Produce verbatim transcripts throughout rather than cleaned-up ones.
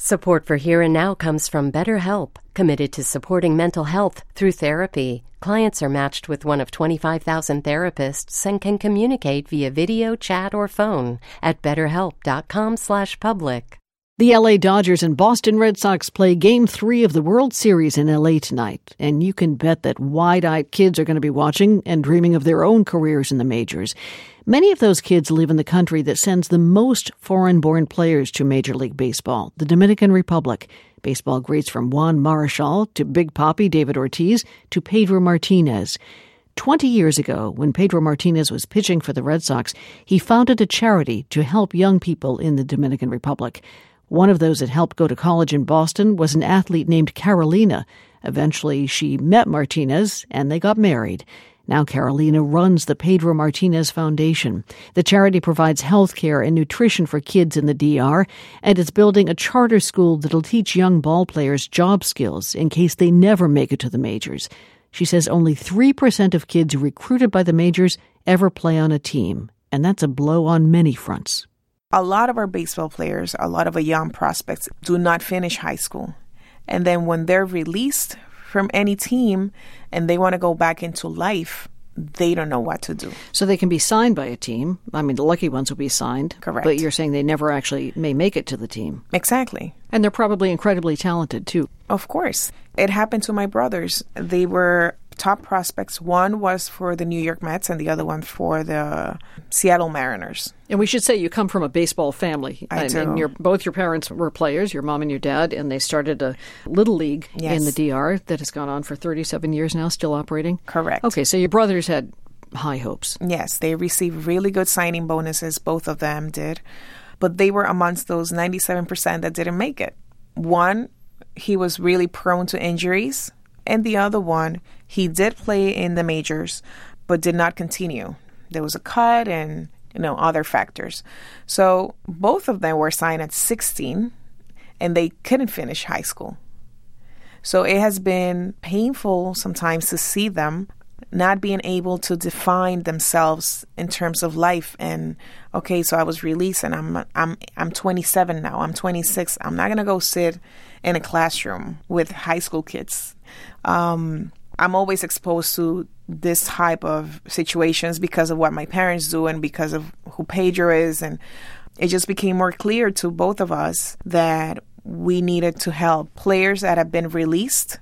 Support for Here and Now comes from BetterHelp, committed to supporting mental health through therapy. Clients are matched with one of twenty-five thousand therapists and can communicate via video, chat, or phone at betterhelp.com slash public. The L A Dodgers and Boston Red Sox play Game three of the World Series in L A tonight, and you can bet that wide-eyed kids are going to be watching and dreaming of their own careers in the majors. Many of those kids live in the country that sends the most foreign-born players to Major League Baseball, the Dominican Republic. Baseball greats from Juan Marichal to Big Papi David Ortiz to Pedro Martinez. Twenty years ago, when Pedro Martinez was pitching for the Red Sox, he founded a charity to help young people in the Dominican Republic. One of those that helped go to college in Boston was an athlete named Carolina. Eventually, she met Martinez, and they got married. Now Carolina runs the Pedro Martinez Foundation. The charity provides health care and nutrition for kids in the D R, and it's building a charter school that'll teach young ball players job skills in case they never make it to the majors. She says only three percent of kids recruited by the majors ever play on a team, and that's a blow on many fronts. A lot of our baseball players, a lot of our young prospects do not finish high school. And then when they're released from any team and they want to go back into life, they don't know what to do. So they can be signed by a team. I mean, the lucky ones will be signed. Correct. But you're saying they never actually may make it to the team. Exactly. And they're probably incredibly talented, too. Of course. It happened to my brothers. They were top prospects. One was for the New York Mets and the other one for the Seattle Mariners. And we should say you come from a baseball family. I and, do. And your, both your parents were players, your mom and your dad, and they started a little league Yes. in the D R that has gone on for thirty-seven years now, still operating? Correct. Okay, so your brothers had high hopes. Yes, they received really good signing bonuses. Both of them did. But they were amongst those ninety-seven percent that didn't make it. One, he was really prone to injuries. And the other one, he did play in the majors, but did not continue. There was a cut and, you know, other factors. So both of them were signed at sixteen, and they couldn't finish high school. So it has been painful sometimes to see them not being able to define themselves in terms of life. And okay, so I was released, and I'm I'm I'm twenty-seven now. I'm twenty-six. I'm not gonna go sit in a classroom with high school kids. Um, I'm always exposed to this type of situations because of what my parents do and because of who Pedro is. And it just became more clear to both of us that we needed to help players that have been released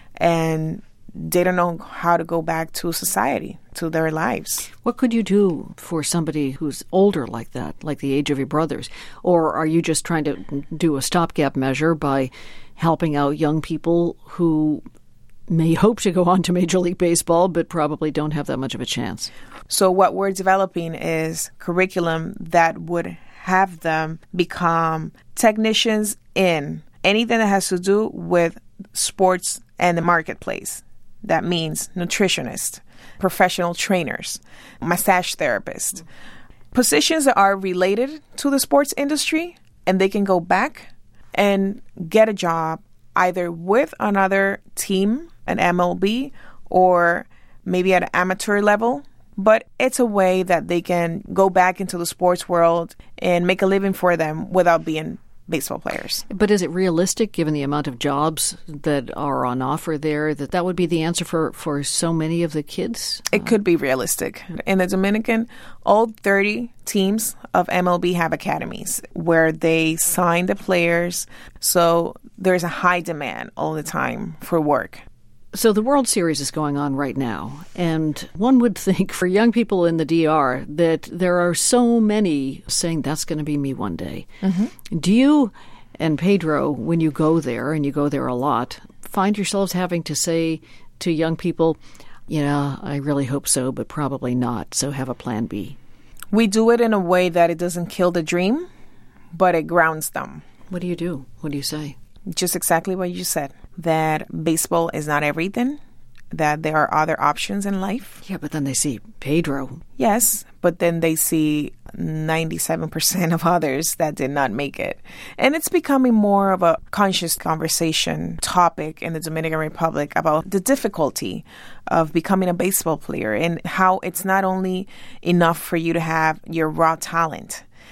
and they don't know how to go back to society, to their lives. What could you do for somebody who's older like that, like the age of your brothers? Or are you just trying to do a stopgap measure by helping out young people who may hope to go on to Major League Baseball but probably don't have that much of a chance? So what we're developing is curriculum that would have them become technicians in anything that has to do with sports and the marketplace. That means nutritionists, professional trainers, massage therapists, positions that are related to the sports industry, and they can go back and get a job either with another team, an M L B, or maybe at an amateur level. But it's a way that they can go back into the sports world and make a living for them without being baseball players. But is it realistic, given the amount of jobs that are on offer there, that that would be the answer for, for so many of the kids? It could be realistic. In the Dominican, all thirty teams of M L B have academies where they sign the players. So there's a high demand all the time for work. So the World Series is going on right now, and one would think for young people in the D R that there are so many saying that's going to be me one day. Mm-hmm. Do you and Pedro, when you go there, and you go there a lot, find yourselves having to say to young people, yeah, I really hope so, but probably not, so have a plan B? We do it in a way that it doesn't kill the dream, but it grounds them. What do you do? What do you say? Just exactly what you said, that baseball is not everything, that there are other options in life. Yeah, but then they see Pedro. Yes, but then they see ninety-seven percent of others that did not make it. And it's becoming more of a conscious conversation topic in the Dominican Republic about the difficulty of becoming a baseball player and how it's not only enough for you to have your raw talent,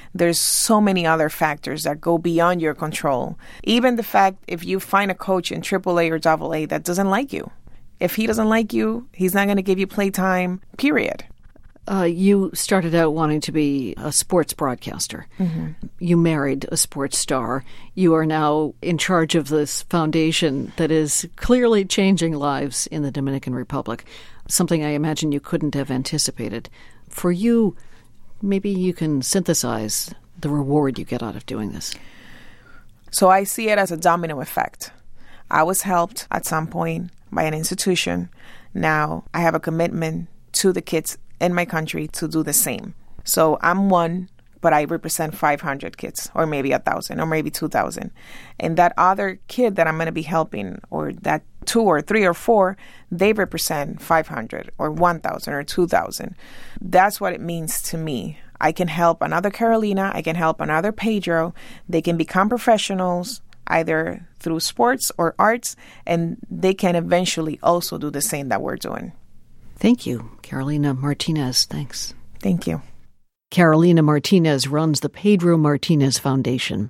There's so many other factors that go beyond your control. Even the fact if you find a coach in triple A or double A that doesn't like you. If he doesn't like you, he's not going to give you playtime, period. Uh, you started out wanting to be a sports broadcaster. Mm-hmm. You married a sports star. You are now in charge of this foundation that is clearly changing lives in the Dominican Republic, something I imagine you couldn't have anticipated. For you, maybe you can synthesize the reward you get out of doing this. So I see it as a domino effect. I was helped at some point by an institution. Now I have a commitment to the kids in my country to do the same. So I'm one, but I represent five hundred kids, or maybe one thousand, or maybe two thousand. And that other kid that I'm going to be helping, or that two or three or four, they represent five hundred, or one thousand, or two thousand. That's what it means to me. I can help another Carolina, I can help another Pedro. They can become professionals, either through sports or arts, and they can eventually also do the same that we're doing. Thank you, Carolina Martinez. Thanks. Thank you. Carolina Martinez runs the Pedro Martinez Foundation.